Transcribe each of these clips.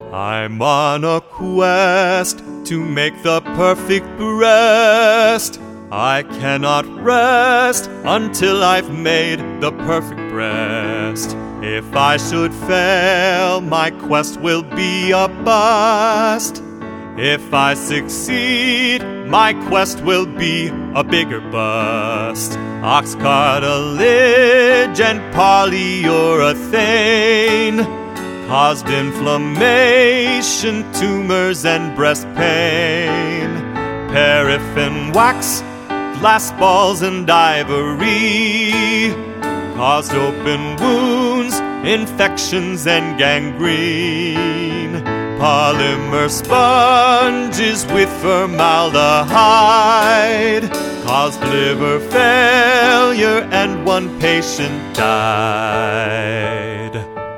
I'm on a quest to make the perfect breast. I cannot rest until I've made the perfect breast. If I should fail, my quest will be a bust. If I succeed, my quest will be a bigger bust. Ox cartilage and polyurethane caused inflammation, tumors, and breast pain. Paraffin wax, glass balls, and ivory caused open wounds, infections, and gangrene. Polymer sponges with formaldehyde caused liver failure, and one patient died.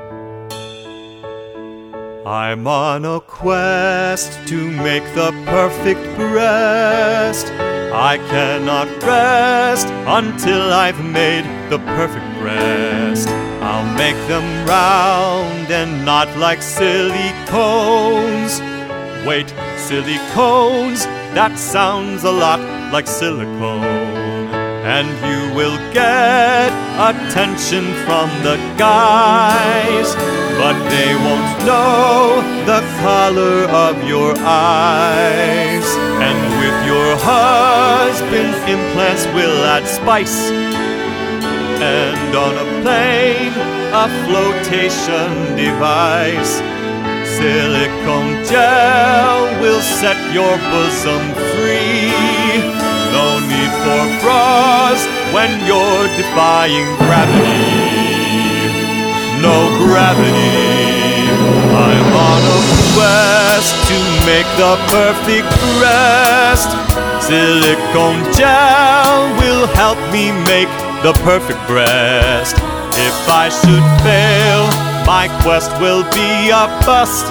I'm on a quest to make the perfect breast. I cannot rest until I've made the perfect breast. I'll make them round and not like silicones. Wait, silicones? That sounds a lot like silicone. And you will get attention from the guys, but they won't know the color of your eyes. And with your husband's implants will add spice, and on a plane, a flotation device. Silicone gel will set your bosom free. No need for bras when you're defying gravity. No gravity. I'm on a quest to make the perfect breast. Silicone gel will help me make the perfect breast. If I should fail, my quest will be a bust.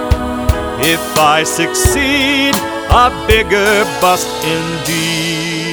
If I succeed, a bigger bust indeed.